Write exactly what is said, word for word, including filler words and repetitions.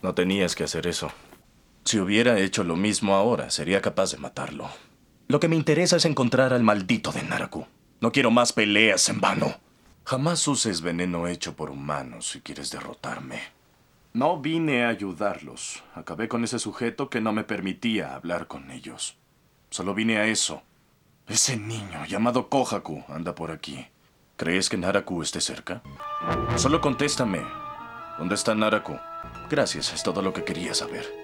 No tenías que hacer eso. Si hubiera hecho lo mismo ahora, sería capaz de matarlo. Lo que me interesa es encontrar al maldito de Naraku. No quiero más peleas en vano. Jamás uses veneno hecho por humanos si quieres derrotarme. No vine a ayudarlos. Acabé con ese sujeto que no me permitía hablar con ellos. Solo vine a eso. Ese niño llamado Kohaku anda por aquí. ¿Crees que Naraku esté cerca? Solo contéstame. ¿Dónde está Naraku? Gracias, es todo lo que quería saber.